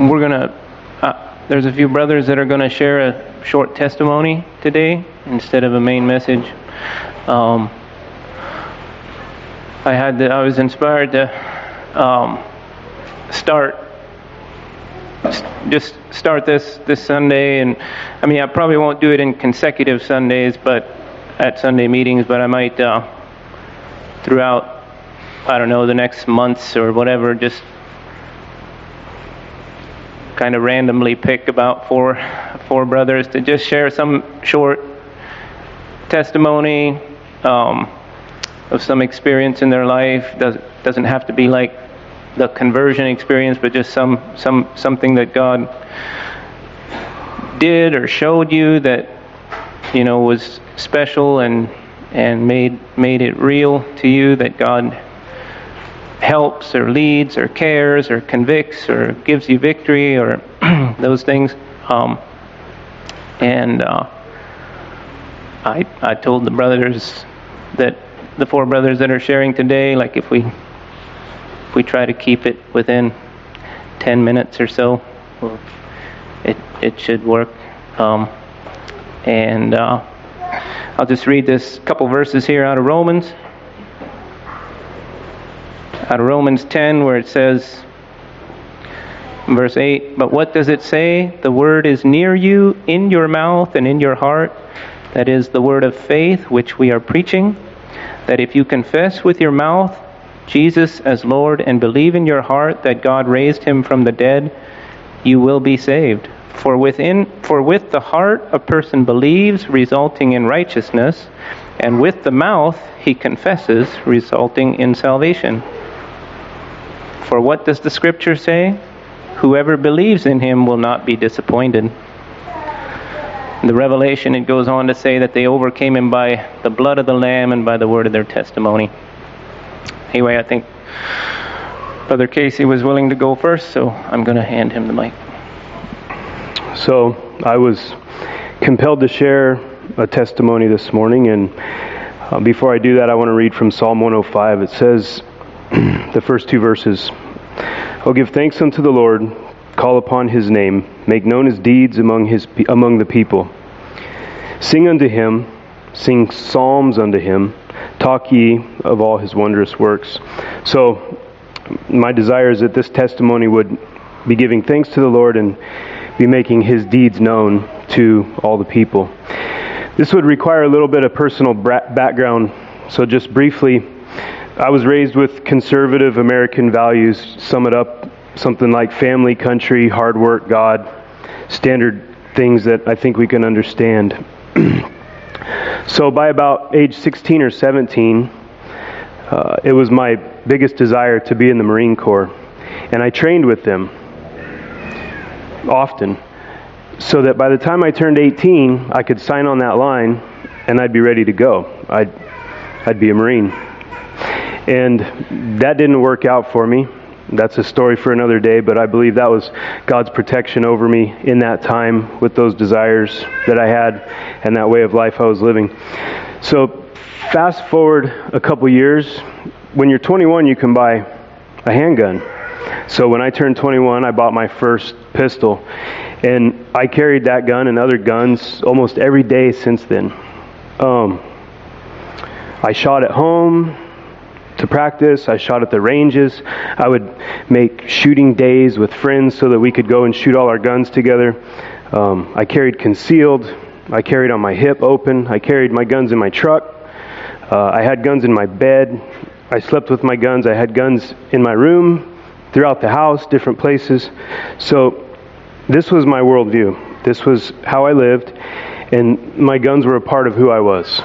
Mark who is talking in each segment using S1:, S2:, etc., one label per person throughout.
S1: We're gonna. There's a few brothers that are gonna share a short testimony today instead of a main message. I was inspired to start this Sunday, and I mean I probably won't do it in consecutive Sundays, but at Sunday meetings. But I might throughout, I don't know, the next months or whatever, just kind of randomly pick about four brothers to just share some short testimony of some experience in their life. Doesn't have to be like the conversion experience, but just something that God did or showed you that was special and made it real to you, that God helps or leads or cares or convicts or gives you victory or those things. I told the brothers, that the four brothers that are sharing today, like if we try to keep it within 10 minutes or so, it should work. I'll just read this couple verses here out of Romans 10, where it says, verse 8, "But what does it say? The word is near you, in your mouth and in your heart. That is the word of faith which we are preaching, that if you confess with your mouth Jesus as Lord and believe in your heart that God raised him from the dead, you will be saved. For with the heart a person believes, resulting in righteousness, and with the mouth he confesses, resulting in salvation. For what does the Scripture say? Whoever believes in him will not be disappointed." In the Revelation, it goes on to say that they overcame him by the blood of the Lamb and by the word of their testimony. Anyway, I think Brother Casey was willing to go first, so I'm going to hand him the mic.
S2: So I was compelled to share a testimony this morning, and before I do that, I want to read from Psalm 105. It says, the first two verses, "Oh, give thanks unto the Lord, call upon his name, make known his deeds among the people. Sing unto him, sing psalms unto him, talk ye of all his wondrous works." So my desire is that this testimony would be giving thanks to the Lord and be making his deeds known to all the people. This would require a little bit of personal background. So just briefly, I was raised with conservative American values. Sum it up, something like family, country, hard work, God, standard things that I think we can understand. So by about age 16 or 17, it was my biggest desire to be in the Marine Corps. And I trained with them often, so that by the time I turned 18, I could sign on that line and I'd be ready to go. I'd be a Marine. And that didn't work out for me. That's a story for another day, but I believe that was God's protection over me in that time with those desires that I had and that way of life I was living. So fast forward a couple years, when you're 21, you can buy a handgun. So when I turned 21, I bought my first pistol, and I carried that gun and other guns almost every day since then. I shot at home to practice. I shot at the ranges. I would make shooting days with friends so that we could go and shoot all our guns together. I carried concealed. I carried on my hip open. I carried my guns in my truck. I had guns in my bed. I slept with my guns. I had guns in my room, throughout the house, different places. So this was my worldview. This was how I lived, and my guns were a part of who I was.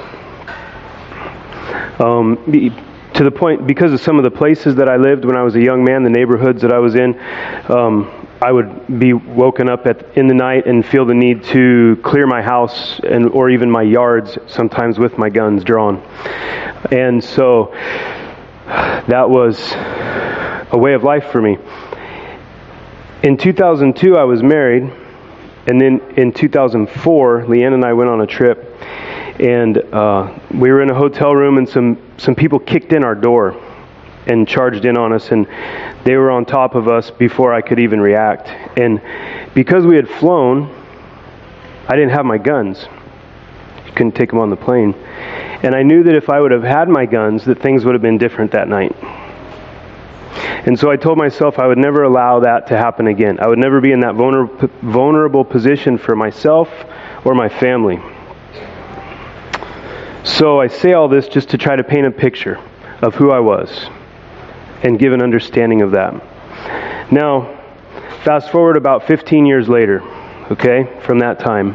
S2: To the point, because of some of the places that I lived when I was a young man, the neighborhoods that I was in, I would be woken up in the night and feel the need to clear my house or even my yards, sometimes with my guns drawn. And so that was a way of life for me. In 2002, I was married, and then in 2004, Leanne and I went on a trip, and we were in a hotel room, and some people kicked in our door and charged in on us, and they were on top of us before I could even react. And because we had flown, I didn't have my guns. Couldn't take them on the plane. And I knew that if I would have had my guns, that things would have been different that night. And so I told myself I would never allow that to happen again. I would never be in that vulnerable position for myself or my family. So I say all this just to try to paint a picture of who I was and give an understanding of that. Now, fast forward about 15 years later, okay, from that time.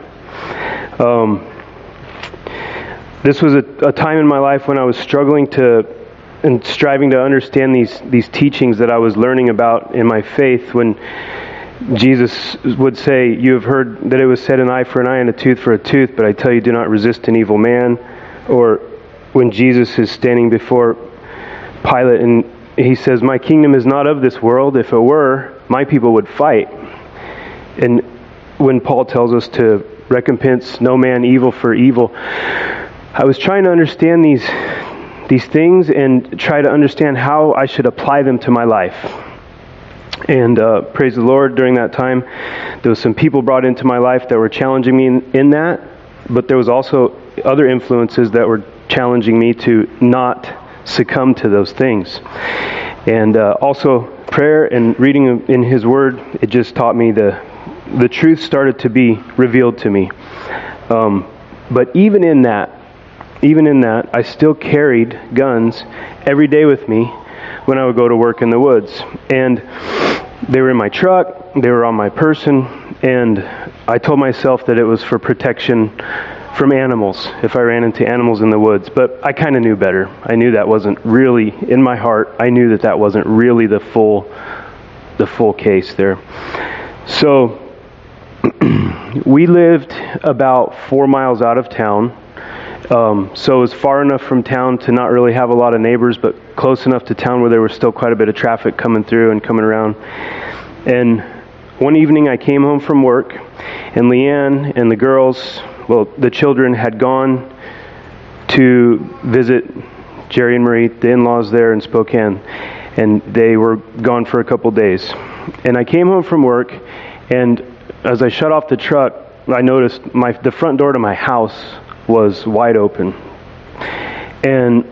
S2: This was a time in my life when I was struggling and striving to understand these teachings that I was learning about in my faith, when Jesus would say, "You have heard that it was said, an eye for an eye and a tooth for a tooth, but I tell you, do not resist an evil man." Or when Jesus is standing before Pilate and he says, "My kingdom is not of this world. If it were, my people would fight." And when Paul tells us to recompense no man evil for evil, I was trying to understand these things and try to understand how I should apply them to my life. And praise the Lord, during that time, there was some people brought into my life that were challenging me in that, but there was also other influences that were challenging me to not succumb to those things. And also prayer and reading in His Word, it just taught me the truth started to be revealed to me. But even in that, I still carried guns every day with me when I would go to work in the woods. And they were in my truck, they were on my person, and I told myself that it was for protection from animals, if I ran into animals in the woods. But I kind of knew better. I knew that wasn't really, in my heart, I knew that wasn't really the full case there. So we lived about 4 miles out of town. So it was far enough from town to not really have a lot of neighbors, but close enough to town where there was still quite a bit of traffic coming through and coming around. And one evening I came home from work, and Leanne and the girls, the children had gone to visit Jerry and Marie, the in-laws there in Spokane, and they were gone for a couple days. And I came home from work, and as I shut off the truck, I noticed the front door to my house was wide open. And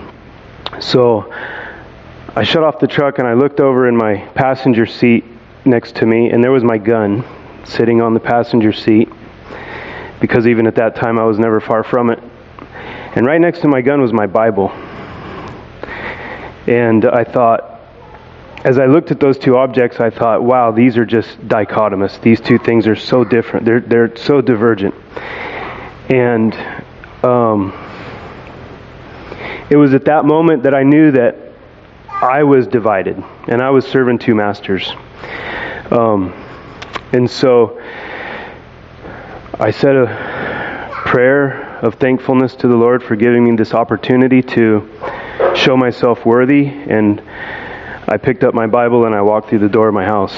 S2: so I shut off the truck and I looked over in my passenger seat next to me, and there was my gun sitting on the passenger seat, because even at that time I was never far from it. And right next to my gun was my Bible. And I thought, as I looked at those two objects, I thought, wow, these are just dichotomous. These two things are so different. They're so divergent. And it was at that moment that I knew that I was divided and I was serving two masters. And so I said a prayer of thankfulness to the Lord for giving me this opportunity to show myself worthy, and I picked up my Bible and I walked through the door of my house.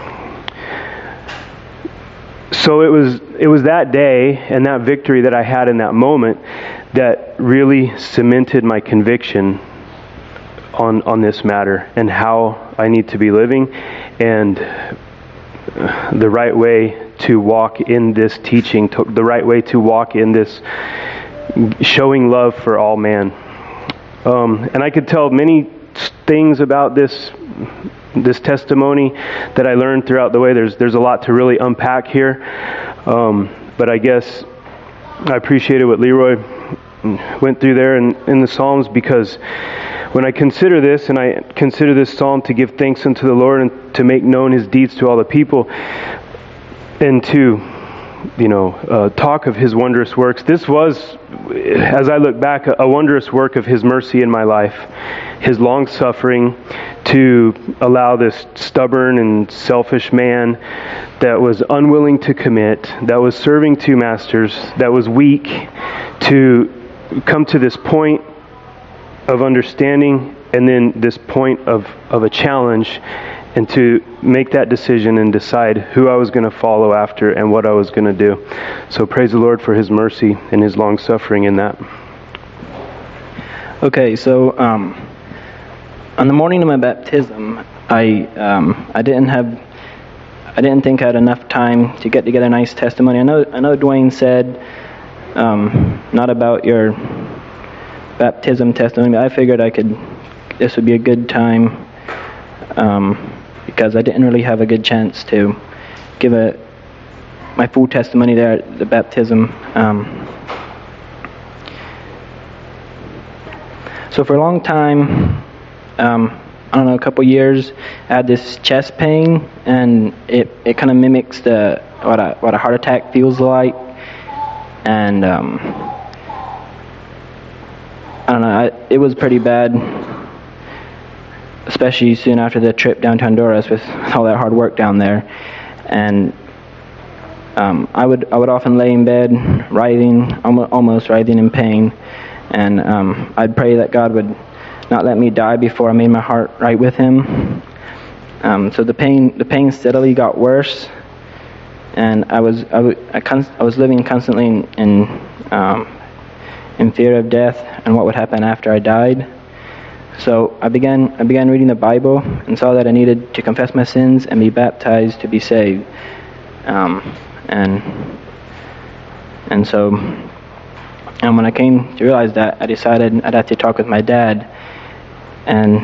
S2: So it was that day and that victory that I had in that moment that really cemented my conviction on this matter and how I need to be living, and the right way to walk in this teaching, the right way to walk in this showing love for all man. And I could tell many things about this testimony that I learned throughout the way. There's a lot to really unpack here. But I guess I appreciated what Leroy went through there in the Psalms, because when I consider this, and I consider this psalm to give thanks unto the Lord and to make known His deeds to all the people, and to talk of His wondrous works. This was, as I look back, a wondrous work of His mercy in my life. His long suffering to allow this stubborn and selfish man that was unwilling to commit, that was serving two masters, that was weak, to come to this point of understanding, and then this point of a challenge, and to make that decision and decide who I was going to follow after and what I was going to do. So praise the Lord for His mercy and His long suffering in that.
S3: Okay, so on the morning of my baptism, I didn't think I had enough time to get together a nice testimony. I know Dwayne said not about your baptism testimony, but I figured this would be a good time because I didn't really have a good chance to give my full testimony there at the baptism. So for a long time, I don't know, a couple years, I had this chest pain, and it kind of mimics what a heart attack feels like. And I don't know, it was pretty bad, especially soon after the trip down to Honduras with all that hard work down there. And I would often lay in bed, writhing, almost writhing in pain, and I'd pray that God would not let me die before I made my heart right with Him. So the pain steadily got worse, and I was living constantly in fear of death and what would happen after I died. So I began reading the Bible and saw that I needed to confess my sins and be baptized to be saved. So when I came to realize that, I decided I'd have to talk with my dad. And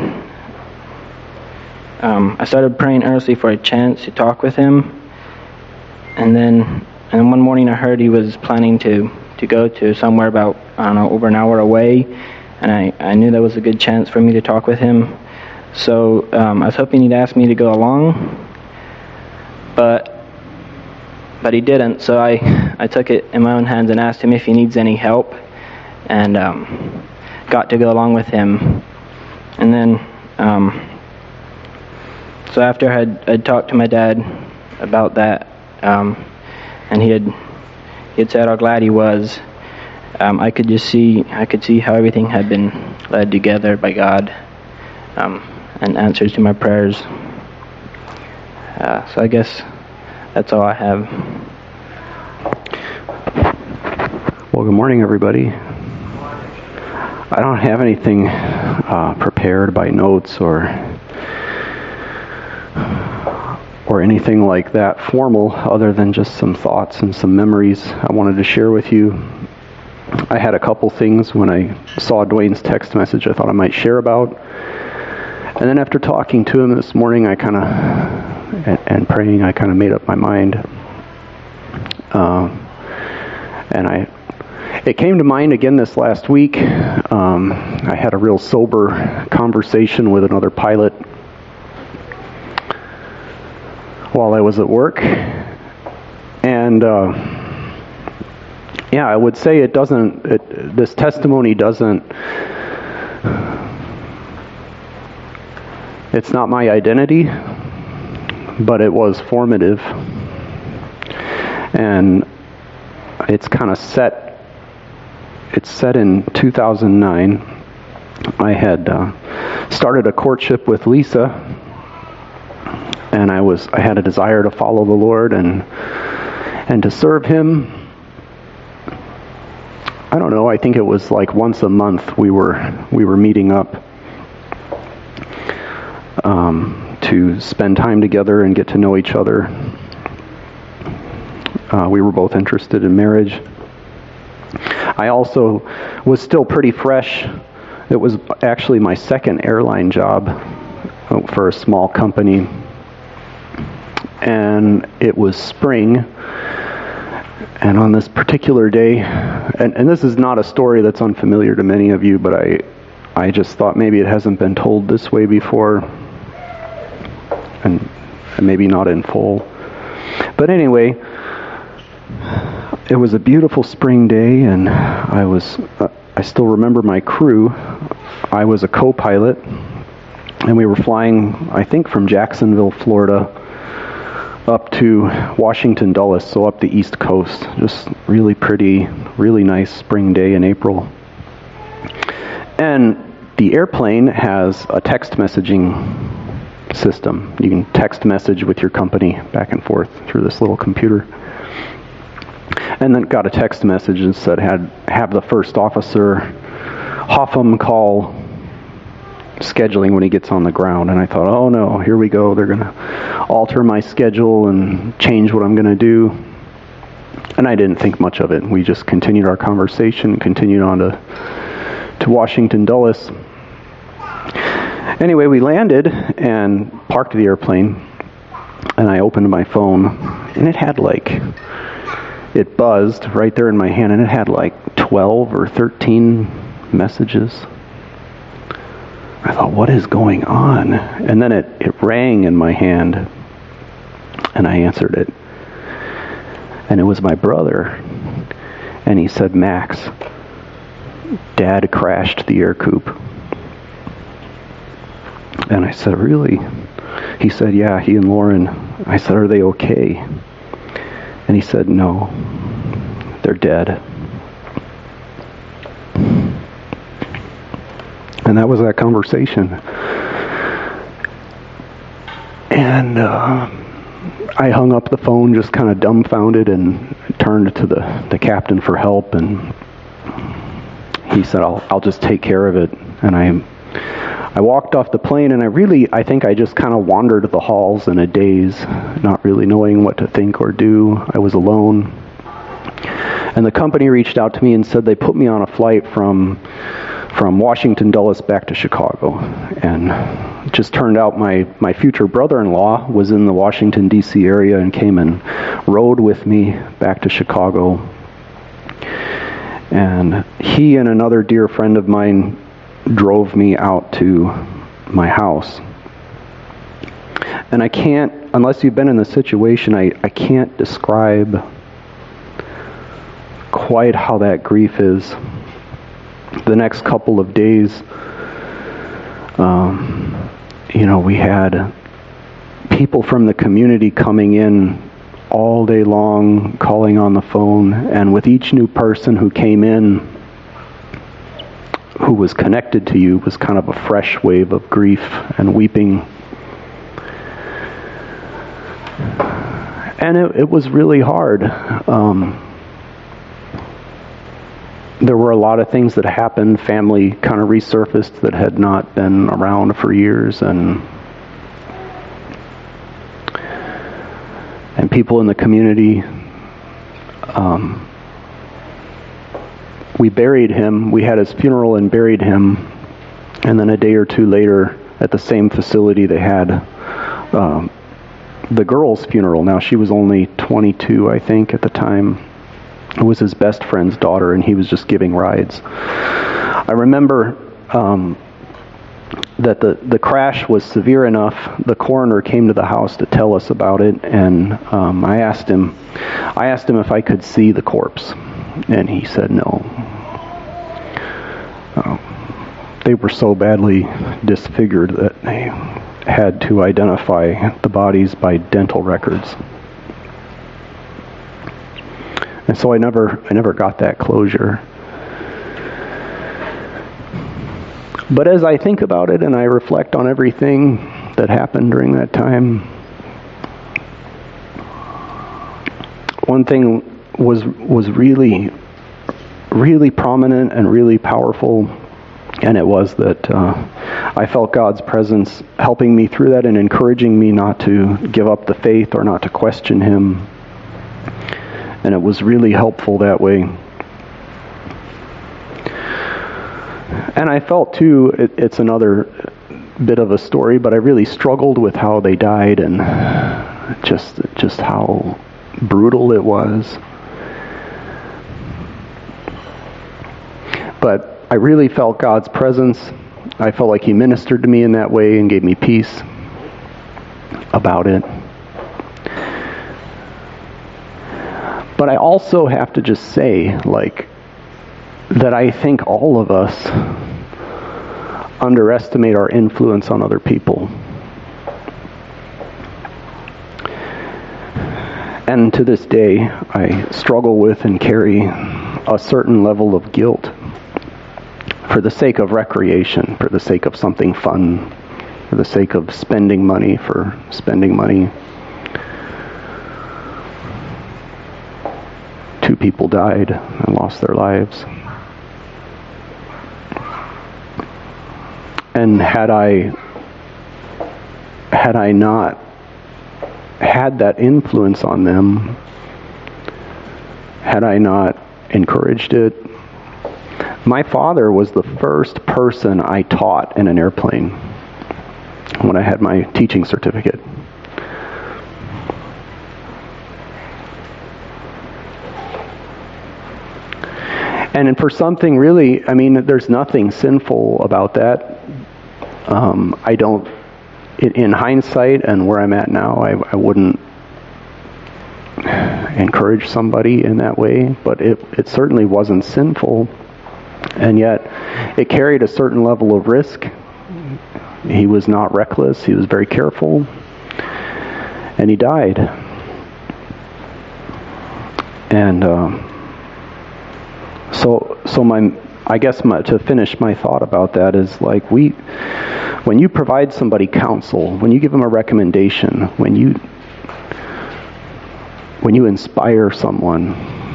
S3: I started praying earnestly for a chance to talk with him. And then one morning I heard he was planning to go to somewhere about, I don't know, over an hour away. And I knew that was a good chance for me to talk with him. So I was hoping he'd ask me to go along. But he didn't. So I took it in my own hands and asked him if he needs any help. And got to go along with him. And then, so after I'd talked to my dad about that, and he had said how glad he was, I could see how everything had been led together by God, and answers to my prayers. So I guess that's all I have.
S4: Well, good morning, everybody. I don't have anything prepared by notes or anything like that formal, other than just some thoughts and some memories I wanted to share with you. I had a couple things when I saw Dwayne's text message I thought I might share about. And then after talking to him this morning, and praying, I kind of made up my mind. It came to mind again this last week. I had a real sober conversation with another pilot while I was at work. And I would say this testimony it's not my identity, but it was formative. And it's kind of set in 2009. I had started a courtship with Lisa, and I had a desire to follow the Lord and to serve Him. I don't know, I think it was like once a month we were meeting up to spend time together and get to know each other. We were both interested in marriage. I also was still pretty fresh. It was actually my second airline job for a small company. And it was spring. And on this particular day, and this is not a story that's unfamiliar to many of you, but I just thought maybe it hasn't been told this way before. And maybe not in full. But anyway, it was a beautiful spring day, and I still remember my crew. I was a co-pilot, and we were flying, I think, from Jacksonville, Florida, up to Washington Dulles, so up the East Coast. Just really pretty, really nice spring day in April. And the airplane has a text messaging system. You can text message with your company back and forth through this little computer. And then got a text message that said have the first officer, Hoffman, call scheduling when he gets on the ground. And I thought, oh no, here we go. They're going to alter my schedule and change what I'm going to do. And I didn't think much of it. We just continued our conversation, continued on to Washington Dulles. Anyway, we landed and parked the airplane, and I opened my phone, and it buzzed right there in my hand, and it had like 12 or 13 messages. I thought, what is going on? And then it rang in my hand, and I answered it. And it was my brother. And he said, Max, Dad crashed the air coupe. And I said, really? He said, yeah, he and Lauren. I said, are they okay? And he said, no, they're dead. And that was that conversation. And I hung up the phone just kind of dumbfounded and turned to the captain for help. And he said, I'll just take care of it. And I walked off the plane, and I think I just kind of wandered the halls in a daze, not really knowing what to think or do. I was alone. And the company reached out to me and said they put me on a flight from Washington Dulles back to Chicago. And it just turned out my future brother-in-law was in the Washington, D.C. area and came and rode with me back to Chicago. And he and another dear friend of mine drove me out to my house. And I can't, unless you've been in the situation, I can't describe quite how that grief is. The next couple of days, we had people from the community coming in all day long, calling on the phone, and with each new person who came in, who was connected to you, was kind of a fresh wave of grief and weeping. And it was really hard. There were a lot of things that happened. Family kind of resurfaced that had not been around for years, and people in the community. We buried him. We had his funeral and buried him. And then a day or two later, at the same facility, they had the girl's funeral. Now, she was only 22, I think, at the time. It was his best friend's daughter, and he was just giving rides. I remember that the crash was severe enough. The coroner came to the house to tell us about it, and I asked him if I could see the corpse, and he said no. They were so badly disfigured that they had to identify the bodies by dental records. And so I never got that closure. But as I think about it and I reflect on everything that happened during that time, one thing was really, really prominent and really powerful, and it was that I felt God's presence helping me through that and encouraging me not to give up the faith or not to question Him. And it was really helpful that way. And I felt too, it's another bit of a story, but I really struggled with how they died and just how brutal it was. But I really felt God's presence. I felt like He ministered to me in that way and gave me peace about it. But I also have to just say, that I think all of us underestimate our influence on other people. And to this day, I struggle with and carry a certain level of guilt for the sake of recreation, for the sake of something fun, for the sake of spending money for spending money. 2 people died and lost their lives. And had I not had that influence on them, had I not encouraged it, my father was the first person I taught in an airplane when I had my teaching certificate. And for something really, there's nothing sinful about that. I don't, in hindsight and where I'm at now, I wouldn't encourage somebody in that way, but it certainly wasn't sinful. And yet, it carried a certain level of risk. He was not reckless. He was very careful. And he died. And to finish my thought about that is like when you provide somebody counsel, when you give them a recommendation, when you inspire someone,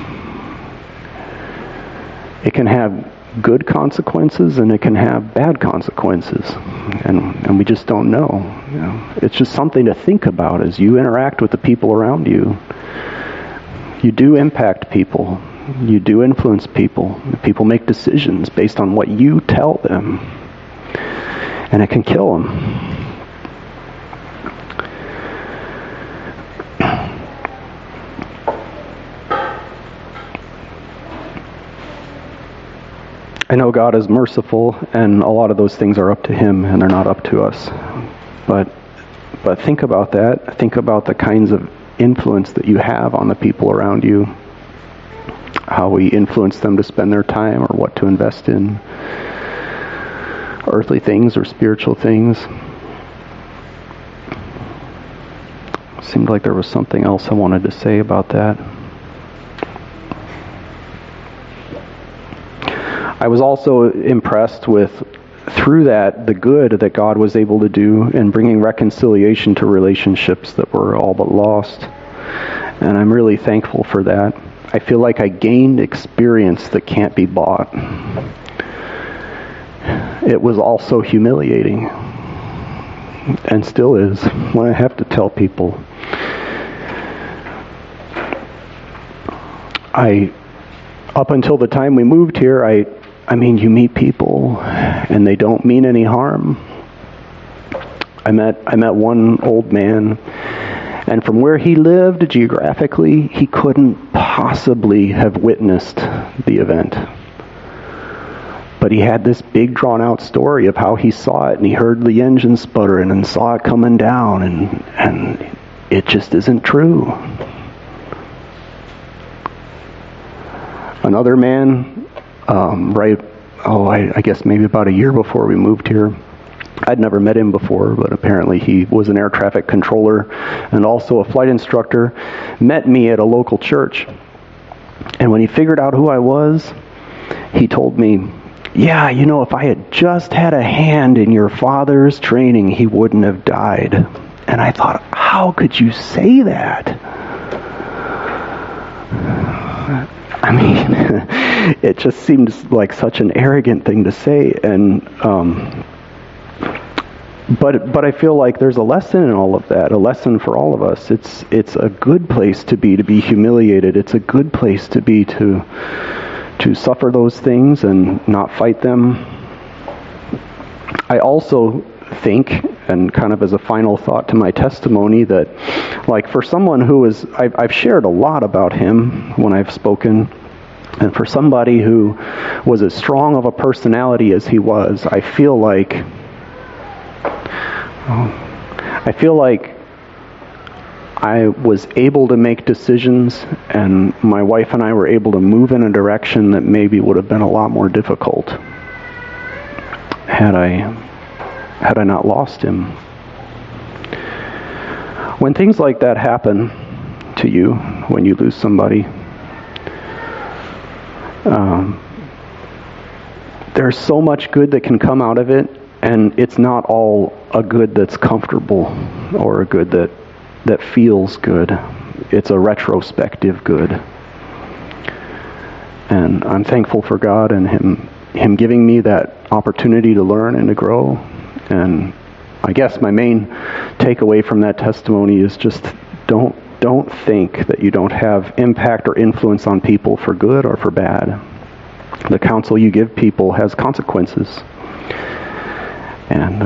S4: it can have good consequences and it can have bad consequences, and we just don't know. It's just something to think about as you interact with the people around you. You do impact people. You do influence people. People make decisions based on what you tell them, and it can kill them. I know God is merciful, and a lot of those things are up to Him, and they're not up to us. But think about that. Think about the kinds of influence that you have on the people around you, how we influence them to spend their time or what to invest in, earthly things or spiritual things. Seemed like there was something else I wanted to say about that. I was also impressed with, through that, the good that God was able to do in bringing reconciliation to relationships that were all but lost. And I'm really thankful for that. I feel like I gained experience that can't be bought. It was also humiliating, and still is, when I have to tell people. Up until the time we moved here, you meet people, and they don't mean any harm. I met one old man, and from where he lived geographically, he couldn't possibly have witnessed the event. But he had this big drawn-out story of how he saw it, and he heard the engine sputtering and saw it coming down, and it just isn't true. Another man, I guess maybe about a year before we moved here, I'd never met him before, but apparently he was an air traffic controller and also a flight instructor, met me at a local church. And when he figured out who I was, he told me, yeah, if I had just had a hand in your father's training, he wouldn't have died. And I thought, how could you say that? It just seemed like such an arrogant thing to say, and but I feel like there's a lesson in all of that, a lesson for all of us. It's a good place to be humiliated. It's a good place to be to suffer those things and not fight them. I also think, and kind of as a final thought to my testimony, that like for someone who is, I've shared a lot about him when I've spoken, and for somebody who was as strong of a personality as he was, I feel like I was able to make decisions, and my wife and I were able to move in a direction that maybe would have been a lot more difficult had I not lost him. When things like that happen to you, when you lose somebody, there's so much good that can come out of it, and it's not all a good that's comfortable or a good that feels good. It's a retrospective good. And I'm thankful for God and Him giving me that opportunity to learn and to grow. And I guess my main takeaway from that testimony is just don't think that you don't have impact or influence on people for good or for bad. The counsel you give people has consequences. And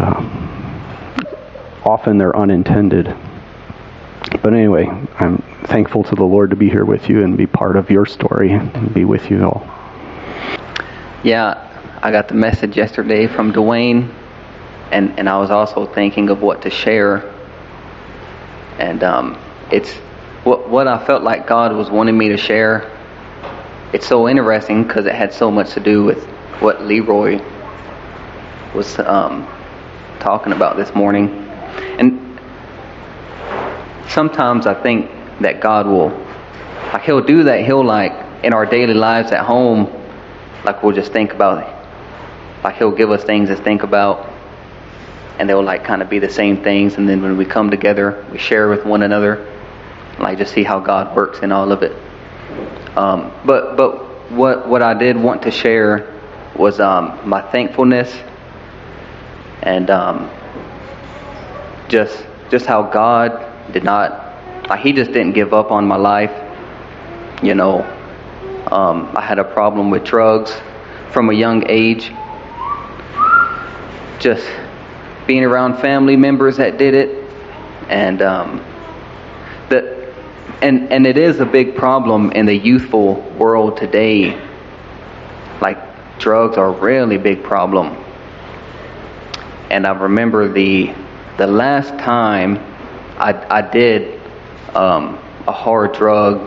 S4: often they're unintended. But anyway, I'm thankful to the Lord to be here with you and be part of your story and be with you all.
S5: Yeah, I got the message yesterday from Dwayne, and I was also thinking of what to share. And it's what I felt like God was wanting me to share. It's so interesting because it had so much to do with what Leroy was talking about this morning. And sometimes I think that God will, like, He'll do that. He'll, like, in our daily lives at home, like, we'll just think about it. Like, He'll give us things to think about, and they'll, like, kind of be the same things. And then when we come together, we share with one another, like, just see how God works in all of it. But what I did want to share was my thankfulness, and just how God did not, like, He just didn't give up on my life. You know, I had a problem with drugs from a young age. Just being around family members that did it, and and it is a big problem in the youthful world today. Like, drugs are a really big problem. And I remember the last time I did a hard drug,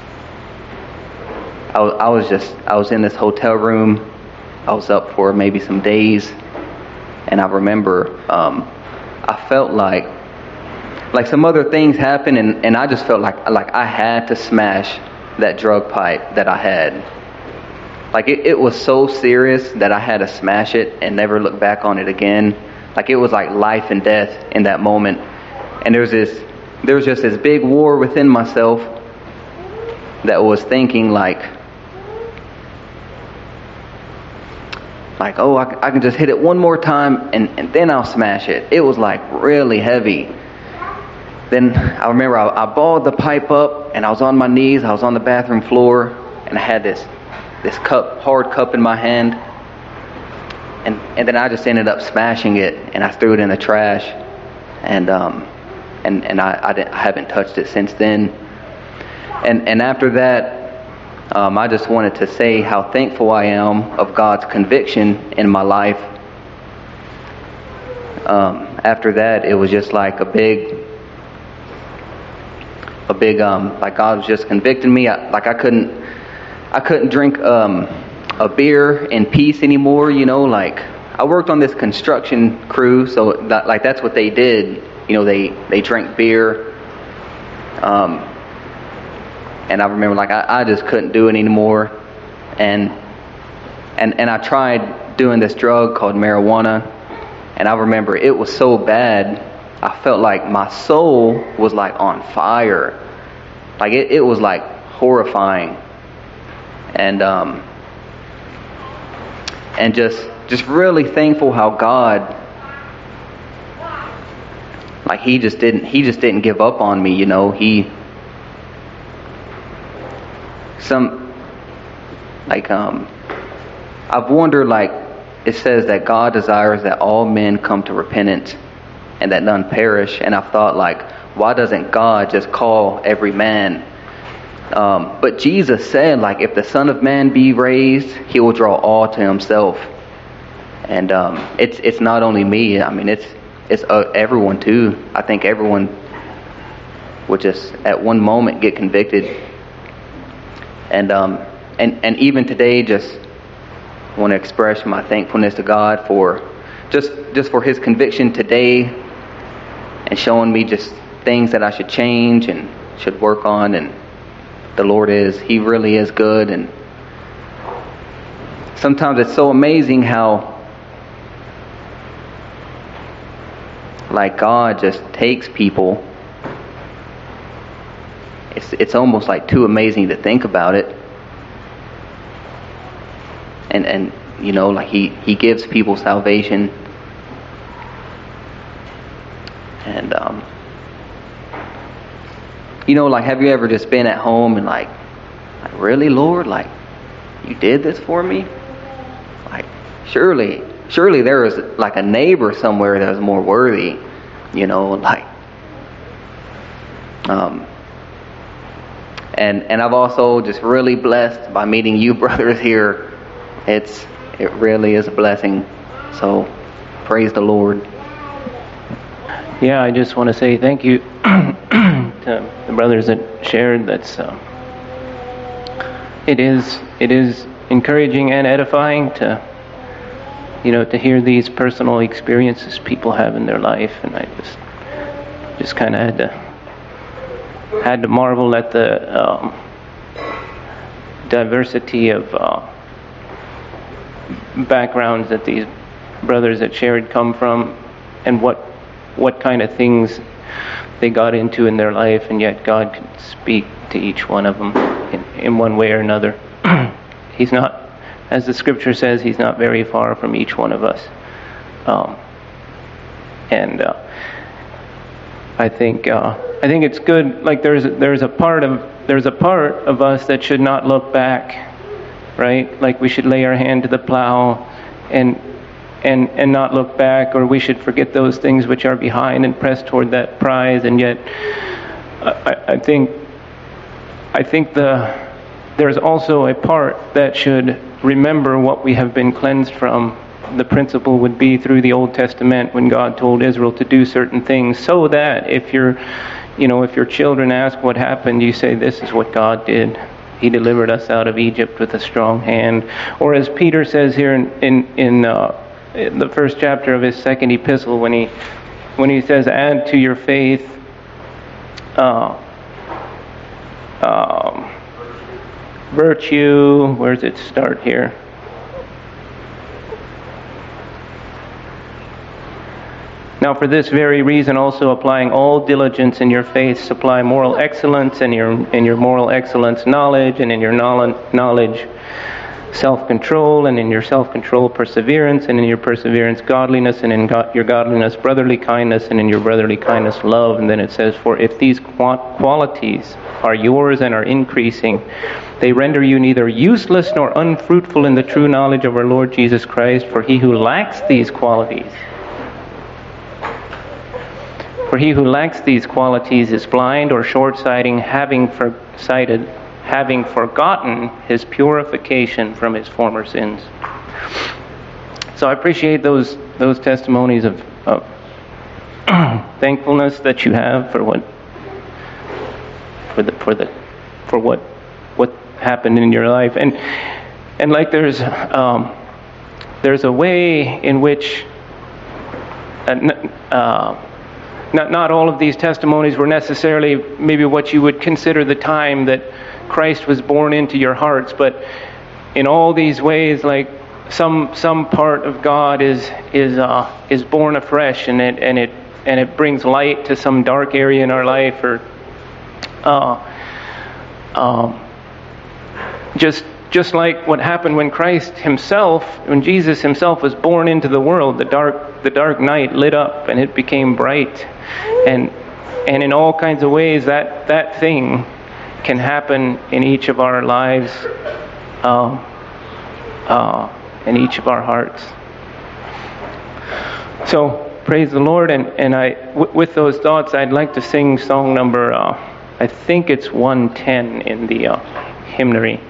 S5: I was in this hotel room. I was up for maybe some days, and I remember I felt like some other things happened, and I just felt like I had to smash that drug pipe that I had. Like, it was so serious that I had to smash it and never look back on it again. Like, it was like life and death in that moment. And there was just this big war within myself that was thinking like, oh, I can just hit it one more time and then I'll smash it. It was like really heavy. Then I remember I balled the pipe up, and I was on my knees. I was on the bathroom floor, and I had this hard cup in my hand, and then I just ended up smashing it, and I threw it in the trash, and I haven't touched it since then. And after that, I just wanted to say how thankful I am of God's conviction in my life. After that, it was just like a big like God was just convicting me. I couldn't drink a beer in peace anymore. You know, like, I worked on this construction crew, so that's what they did. You know, they drank beer. And I remember, like, I just couldn't do it anymore. And I tried doing this drug called marijuana, and I remember it was so bad. I felt like my soul was like on fire. Like, it was like horrifying. And just really thankful how God, like, he just didn't give up on me, you know. I've wondered, like, it says that God desires that all men come to repentance and that none perish. And I've thought, like, why doesn't God just call every man? But Jesus said, like, if the Son of Man be raised, He will draw all to Himself. And it's not only me. I mean, it's everyone too. I think everyone would just at one moment get convicted. And even today, just want to express my thankfulness to God for just for His conviction today, and showing me just things that I should change and should work on. And the Lord He really is good. And sometimes it's so amazing how, like, God just takes people. It's almost like too amazing to think about it. And you know, like, he gives people salvation, like, have you ever just been at home and like really, Lord, like, you did this for me? Like, surely there is like a neighbor somewhere that was more worthy, like. And I've also just really blessed by meeting you brothers here. It really is a blessing. So, praise the Lord.
S1: Yeah, I just want to say thank you to the brothers that shared. It is encouraging and edifying to hear these personal experiences people have in their life, and I just kind of had to marvel at the diversity of backgrounds that these brothers that shared come from, and what kind of things they got into in their life, and yet God could speak to each one of them in one way or another. He's not, as the scripture says, He's not very far from each one of us. I think it's good. Like there's a part of us that should not look back, right? Like we should lay our hand to the plow and not look back, or we should forget those things which are behind and press toward that prize. And yet, I think there's also a part that should remember what we have been cleansed from. The principle would be through the Old Testament when God told Israel to do certain things, so that if your children ask what happened, you say, this is what God did. He delivered us out of Egypt with a strong hand. Or as Peter says here in the first chapter of his second epistle, when he says, add to your faith virtue. Where does it start here? Now for this very reason also, applying all diligence in your faith, supply moral excellence, and in your moral excellence knowledge, and in your knowledge self-control, and in your self-control perseverance, and in your perseverance godliness, and in your godliness brotherly kindness, and in your brotherly kindness love. And then it says, for if these qualities are yours and are increasing, they render you neither useless nor unfruitful in the true knowledge of our Lord Jesus Christ. For he who lacks these qualities is blind or short-sighted, having forgotten his purification from his former sins. So I appreciate those testimonies of thankfulness that you have for what happened in your life, and like there's a way in which not all of these testimonies were necessarily maybe what you would consider the time that Christ was born into your hearts, but in all these ways, like some part of God is born afresh, and it brings light to some dark area in our life, or just like what happened when when Jesus himself was born into the world, the dark night lit up and it became bright, and in all kinds of ways that thing can happen in each of our lives, in each of our hearts. So praise the Lord, and with those thoughts, I'd like to sing song number I think it's 110 in the hymnary.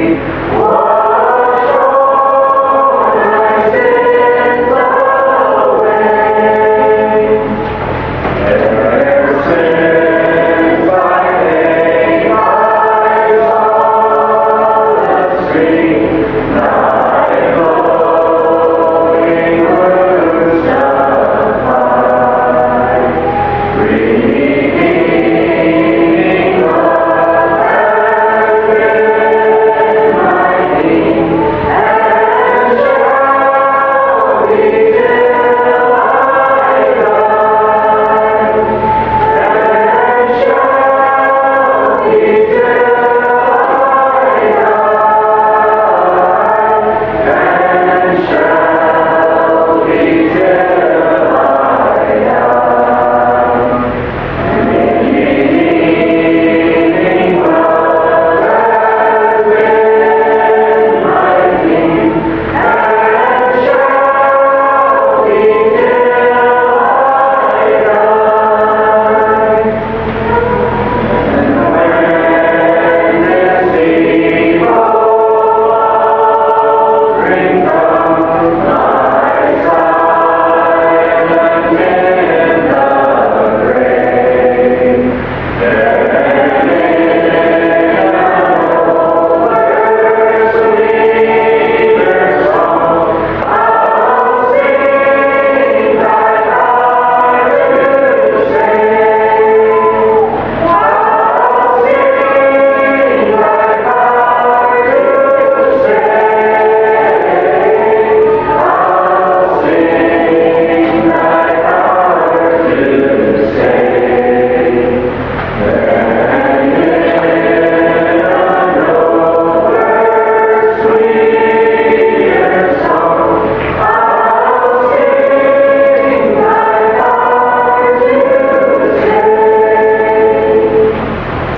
S6: me.